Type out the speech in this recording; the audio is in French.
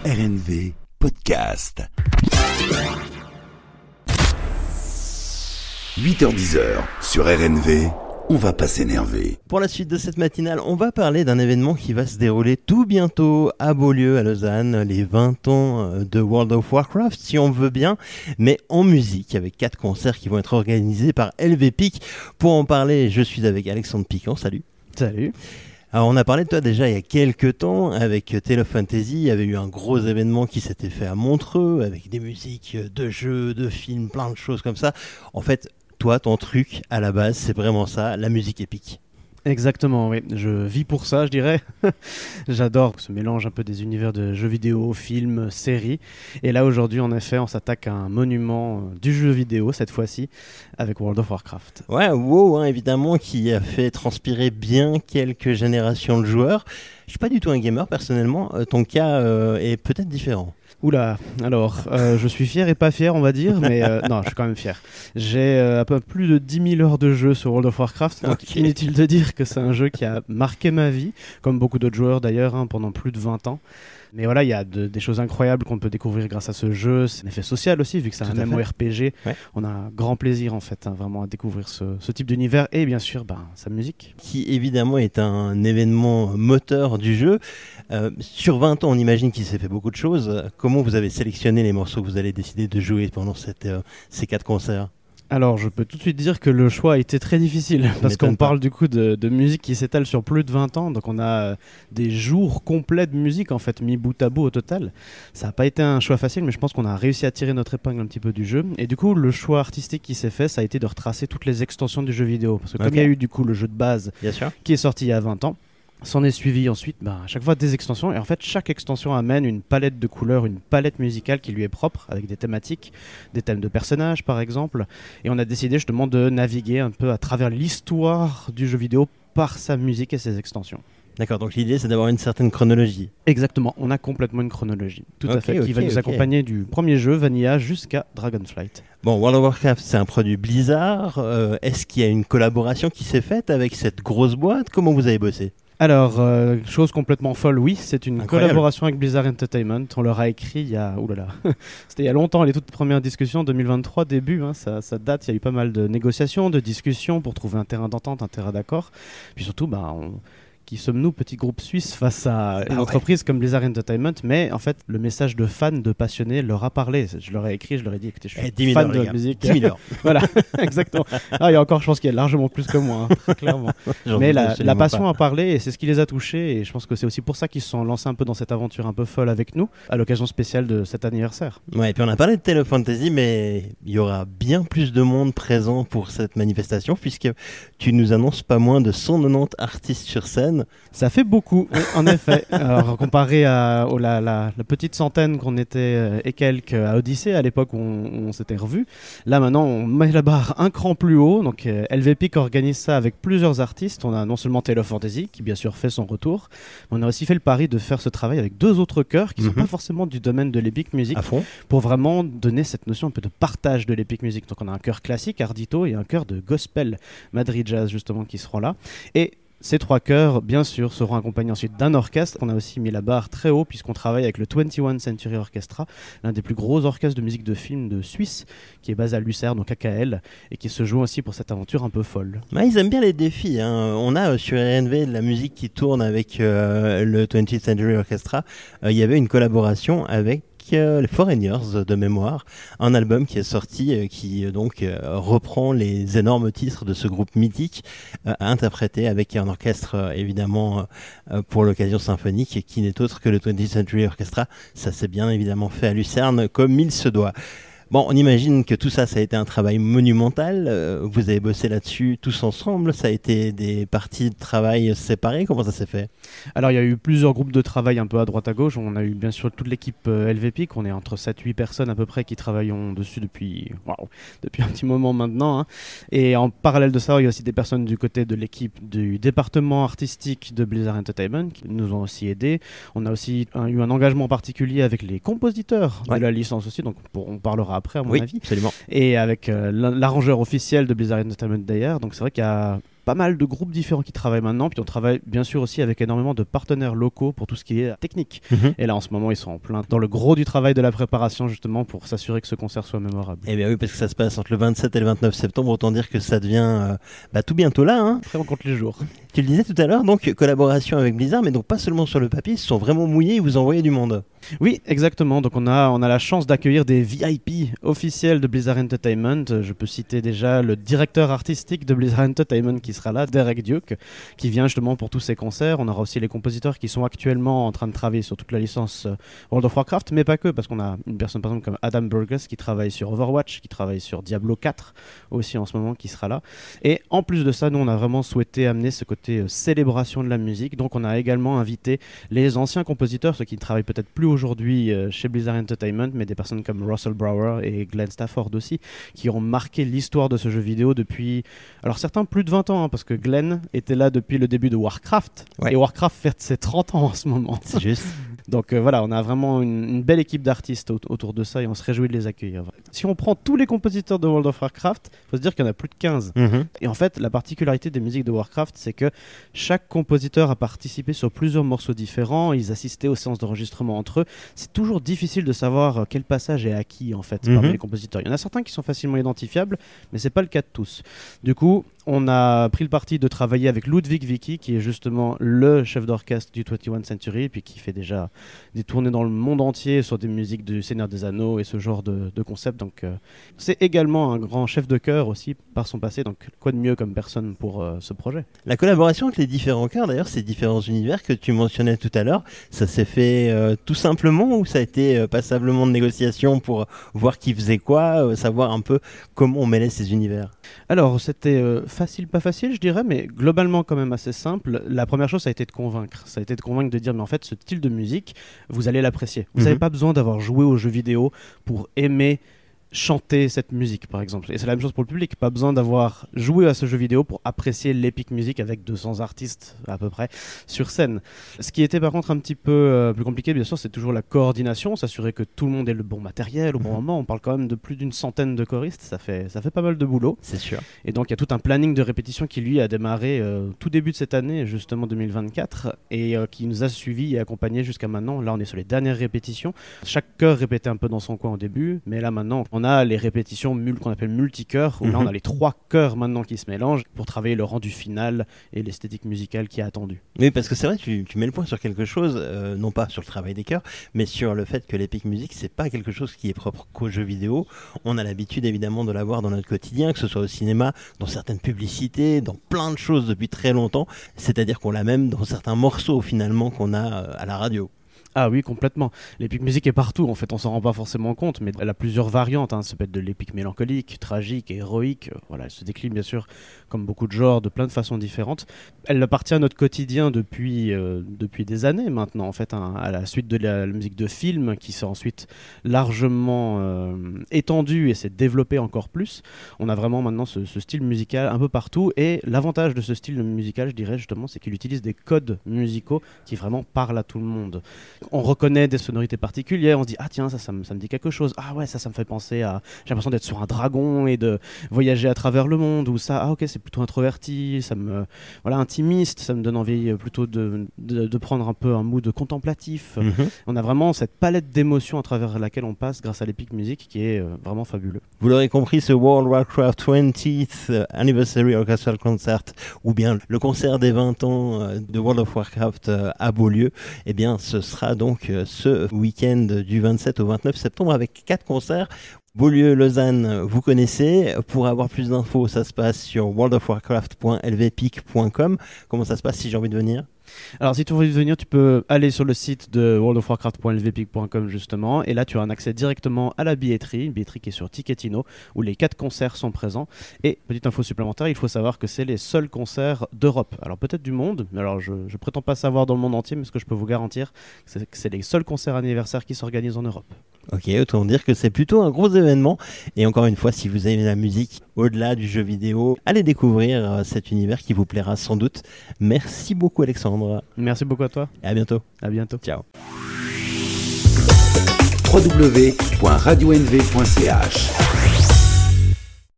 RNV Podcast. 8h-10h sur RNV, on va pas s'énerver. Pour la suite de cette matinale, on va parler d'un événement qui va se dérouler tout bientôt à Beaulieu, à Lausanne, les 20 ans de World of Warcraft, si on veut bien, mais en musique, avec 4 concerts qui vont être organisés par LVPIC. Pour en parler, je suis avec Alexandre Piquant, salut. Salut. Alors on a parlé de toi déjà il y a quelques temps avec Tale of Fantasy, il y avait eu un gros événement qui s'était fait à Montreux avec des musiques de jeux, de films, plein de choses comme ça. En fait, toi, ton truc à la base, c'est vraiment ça, la musique épique. Exactement, oui. Je vis pour ça, je dirais. J'adore ce mélange un peu des univers de jeux vidéo, films, séries. Et là, aujourd'hui, en effet, on s'attaque à un monument du jeu vidéo, cette fois-ci, avec World of Warcraft. Ouais, WoW, évidemment, qui a fait transpirer bien quelques générations de joueurs. Je suis pas du tout un gamer, personnellement. Ton cas est peut-être différent. Oula, alors, je suis fier et pas fier, on va dire, mais non, je suis quand même fier. J'ai un peu plus de 10 000 heures de jeu sur World of Warcraft, donc Okay. inutile de dire que c'est un jeu qui a marqué ma vie, comme beaucoup d'autres joueurs d'ailleurs, pendant plus de 20 ans. Mais voilà, il y a des choses incroyables qu'on peut découvrir grâce à ce jeu. C'est un effet social aussi, vu que c'est Tout un à fait. MMORPG. Ouais. On a un grand plaisir, en fait, vraiment à découvrir ce type d'univers et bien sûr, sa musique. Qui évidemment est un événement moteur du jeu. Sur 20 ans, on imagine qu'il s'est fait beaucoup de choses. Comment vous avez sélectionné les morceaux que vous allez décider de jouer pendant ces 4 concerts ? Alors, je peux tout de suite dire que le choix a été très difficile parce m'étonne qu'on pas. parle du coup de musique qui s'étale sur plus de 20 ans. Donc, on a des jours complets de musique en fait, mis bout à bout au total. Ça n'a pas été un choix facile, mais je pense qu'on a réussi à tirer notre épingle un petit peu du jeu. Et du coup, le choix artistique qui s'est fait, ça a été de retracer toutes les extensions du jeu vidéo. Parce que comme il y a eu du coup le jeu de base Bien sûr. qui est sorti il y a 20 ans, s'en est suivi ensuite à chaque fois des extensions. Et en fait, chaque extension amène une palette de couleurs, une palette musicale qui lui est propre, avec des thématiques, des thèmes de personnages par exemple. Et on a décidé justement de naviguer un peu à travers l'histoire du jeu vidéo par sa musique et ses extensions. D'accord, donc l'idée c'est d'avoir une certaine chronologie. Exactement, on a complètement une chronologie, tout à Ok, fait, qui va ok, nous ok. accompagner du premier jeu, Vanilla, jusqu'à Dragonflight. Bon, World of Warcraft, c'est un produit Blizzard. Est-ce qu'il y a une collaboration qui s'est faite avec cette grosse boîte ? Comment vous avez bossé ? Alors, chose complètement folle, oui, c'est une Incroyable. collaboration avec Blizzard Entertainment. On leur a écrit il y a... Oulala, c'était il y a longtemps, les toutes premières discussions, 2023, début, ça date. Il y a eu pas mal de négociations, de discussions pour trouver un terrain d'entente, un terrain d'accord. Puis surtout, qui sommes-nous, petit groupe suisse, face à une entreprise comme Blizzard Entertainment. Mais en fait, le message de fans, de passionnés leur a parlé. Je leur ai écrit, je leur ai dit, écoutez, je suis 10 000 fan heures, de les la gars. musique. 10 000 heures. Voilà, exactement. Il y a encore, je pense qu'il y a largement plus que moi, très clairement. J'en Mais doute la absolument passion pas. a parlé et c'est ce qui les a touchés. Et je pense que c'est aussi pour ça qu'ils se sont lancés un peu dans cette aventure un peu folle avec nous, à l'occasion spéciale de cet anniversaire. Ouais, et puis on a parlé de Tale of Fantasy, mais il y aura bien plus de monde présent pour cette manifestation, puisque tu nous annonces pas moins de 190 artistes sur scène. Ça fait beaucoup, oui, en effet. Alors, comparé à la petite centaine qu'on était et quelques à Odyssée, à l'époque où on s'était revus, là maintenant on met la barre un cran plus haut. Donc LVPIC organise ça avec plusieurs artistes. On a non seulement Tale of Fantasy, qui bien sûr fait son retour, mais on a aussi fait le pari de faire ce travail avec 2 autres chœurs qui ne sont pas forcément du domaine de l'Epic Music, À fond. pour vraiment donner cette notion un peu de partage de l'Epic Music. Donc on a un chœur classique, Ardito, et un chœur de gospel, Madrid Jazz justement, qui seront là. Et ces 3 chœurs, bien sûr, seront accompagnés ensuite d'un orchestre. On a aussi mis la barre très haut puisqu'on travaille avec le 21 Century Orchestra, l'un des plus gros orchestres de musique de film de Suisse, qui est basé à Lucerne, donc AKL, et qui se joue aussi pour cette aventure un peu folle. Ouais, ils aiment bien les défis. On a sur RNV de la musique qui tourne avec le 20th Century Orchestra. Il y avait une collaboration avec les Foreigners de mémoire, un album qui est sorti qui reprend les énormes titres de ce groupe mythique à interpréter avec un orchestre évidemment pour l'occasion symphonique qui n'est autre que le 20th Century Orchestra. Ça s'est bien évidemment fait à Lucerne comme il se doit. Bon, on imagine que tout ça, ça a été un travail monumental. Vous avez bossé là-dessus tous ensemble. Ça a été des parties de travail séparées. Comment ça s'est fait ? Alors il y a eu plusieurs groupes de travail un peu à droite à gauche. On a eu bien sûr toute l'équipe LVPIC. On est entre 7-8 personnes à peu près qui travaillons dessus depuis un petit moment maintenant. Et en parallèle de ça, il y a aussi des personnes du côté de l'équipe du département artistique de Blizzard Entertainment qui nous ont aussi aidés. On a aussi eu un engagement particulier avec les compositeurs de la licence aussi. Donc on parlera après à mon avis. Absolument. Et avec l'arrangeur officiel de Blizzard Entertainment d'ailleurs. Donc c'est vrai qu'il y a pas mal de groupes différents qui travaillent maintenant, puis on travaille bien sûr aussi avec énormément de partenaires locaux pour tout ce qui est technique. Et là en ce moment ils sont en plein dans le gros du travail de la préparation justement pour s'assurer que ce concert soit mémorable. Eh bien oui, parce que ça se passe entre le 27 et le 29 septembre, autant dire que ça devient tout bientôt là. Hein. Après on compte les jours. Tu le disais tout à l'heure, donc collaboration avec Blizzard, mais donc pas seulement sur le papier, ils se sont vraiment mouillés et vous envoyez du monde. Oui, exactement. Donc on a la chance d'accueillir des VIP officiels de Blizzard Entertainment. Je peux citer déjà le directeur artistique de Blizzard Entertainment qui sera là, Derek Duke, qui vient justement pour tous ces concerts. On aura aussi les compositeurs qui sont actuellement en train de travailler sur toute la licence World of Warcraft, mais pas que, parce qu'on a une personne par exemple comme Adam Burgess qui travaille sur Overwatch, qui travaille sur Diablo 4 aussi en ce moment, qui sera là. Et en plus de ça, nous on a vraiment souhaité amener ce côté célébration de la musique. Donc on a également invité les anciens compositeurs, ceux qui ne travaillent peut-être plus aujourd'hui chez Blizzard Entertainment, mais des personnes comme Russell Brower et Glenn Stafford aussi, qui ont marqué l'histoire de ce jeu vidéo depuis, alors certains plus de 20 ans, hein, parce que Glenn était là depuis le début de Warcraft, et Warcraft fête ses 30 ans en ce moment. C'est juste. Donc voilà, on a vraiment une belle équipe d'artistes autour de ça et on se réjouit de les accueillir. Si on prend tous les compositeurs de World of Warcraft, il faut se dire qu'il y en a plus de 15. Et en fait, la particularité des musiques de Warcraft, c'est que chaque compositeur a participé sur plusieurs morceaux différents, ils assistaient aux séances d'enregistrement entre eux. C'est toujours difficile de savoir quel passage est acquis en fait parmi les compositeurs. Il y en a certains qui sont facilement identifiables, mais c'est pas le cas de tous. Du coup, on a pris le parti de travailler avec Ludwig Vicky, qui est justement le chef d'orchestre du 21 Century, puis qui fait déjà des tournées dans le monde entier sur des musiques du Seigneur des Anneaux et ce genre de concept. Donc, c'est également un grand chef de chœur aussi par son passé. Donc, quoi de mieux comme personne pour ce projet ? La collaboration avec les différents chœurs, d'ailleurs, ces différents univers que tu mentionnais tout à l'heure, ça s'est fait tout simplement ou ça a été passablement de négociation pour voir qui faisait quoi, savoir un peu comment on mêlait ces univers ? Alors, c'était facile, pas facile, je dirais, mais globalement quand même assez simple. La première chose, ça a été de convaincre. Ça a été de convaincre de dire, mais en fait, ce style de musique, vous allez l'apprécier. Vous n'avez pas besoin d'avoir joué aux jeux vidéo pour aimer chanter cette musique par exemple, et c'est la même chose pour le public, pas besoin d'avoir joué à ce jeu vidéo pour apprécier l'épique musique avec 200 artistes à peu près sur scène. Ce qui était par contre un petit peu plus compliqué bien sûr, c'est toujours la coordination, s'assurer que tout le monde ait le bon matériel au bon moment. On parle quand même de plus d'une centaine de choristes, ça fait pas mal de boulot, c'est sûr, et donc il y a tout un planning de répétition qui lui a démarré tout début de cette année, justement 2024, et qui nous a suivis et accompagnés jusqu'à maintenant. Là on est sur les dernières répétitions, chaque chœur répétait un peu dans son coin au début, mais là maintenant on a les répétitions qu'on appelle multichœurs, où là on a les 3 chœurs maintenant qui se mélangent pour travailler le rendu final et l'esthétique musicale qui est attendue. Oui, parce que c'est vrai, tu mets le point sur quelque chose, non pas sur le travail des chœurs, mais sur le fait que l'épique musique, c'est pas quelque chose qui est propre qu'aux jeux vidéo. On a l'habitude évidemment de la voir dans notre quotidien, que ce soit au cinéma, dans certaines publicités, dans plein de choses depuis très longtemps, c'est-à-dire qu'on l'a même dans certains morceaux finalement qu'on a à la radio. Ah oui, complètement. L'épique musique est partout, en fait, on s'en rend pas forcément compte, mais elle a plusieurs variantes, hein. Ça peut être de l'épique mélancolique, tragique, héroïque, voilà, elle se décline bien sûr comme beaucoup de genres, de plein de façons différentes. Elle appartient à notre quotidien depuis des années maintenant, en fait, hein, à la suite de la musique de film, qui s'est ensuite largement étendue et s'est développée encore plus. On a vraiment maintenant ce style musical un peu partout, et l'avantage de ce style musical, je dirais justement, c'est qu'il utilise des codes musicaux qui vraiment parlent à tout le monde. On reconnaît des sonorités particulières, on se dit ah tiens ça me dit quelque chose, ah ouais ça me fait penser à, j'ai l'impression d'être sur un dragon et de voyager à travers le monde, ou ça, ah ok c'est plutôt introverti, ça me, voilà, intimiste, ça me donne envie plutôt de prendre un peu un mood contemplatif. On a vraiment cette palette d'émotions à travers laquelle on passe grâce à l'épique musique qui est vraiment fabuleux. Vous l'aurez compris, ce World of Warcraft 20th Anniversary Orchestral Concert, ou bien le concert des 20 ans de World of Warcraft à Beaulieu, eh bien ce sera donc ce week-end du 27 au 29 septembre avec 4 concerts. Beaulieu, Lausanne, vous connaissez. Pour avoir plus d'infos, ça se passe sur worldofwarcraft.lvpeak.com. Comment ça se passe si j'ai envie de venir ? Alors si tu veux venir, tu peux aller sur le site de worldofwarcraft.lvpeak.com justement, et là tu as un accès directement à la billetterie, une billetterie qui est sur Ticketino, où les 4 concerts sont présents. Et petite info supplémentaire, il faut savoir que c'est les seuls concerts d'Europe, alors peut-être du monde, mais alors je prétends pas savoir dans le monde entier, mais ce que je peux vous garantir, c'est que c'est les seuls concerts anniversaires qui s'organisent en Europe. Ok, autant dire que c'est plutôt un gros événement. Et encore une fois, si vous aimez la musique au-delà du jeu vidéo, allez découvrir cet univers qui vous plaira sans doute. Merci beaucoup Alexandre. Merci beaucoup à toi. Et à bientôt. À bientôt. Ciao. www.radionv.ch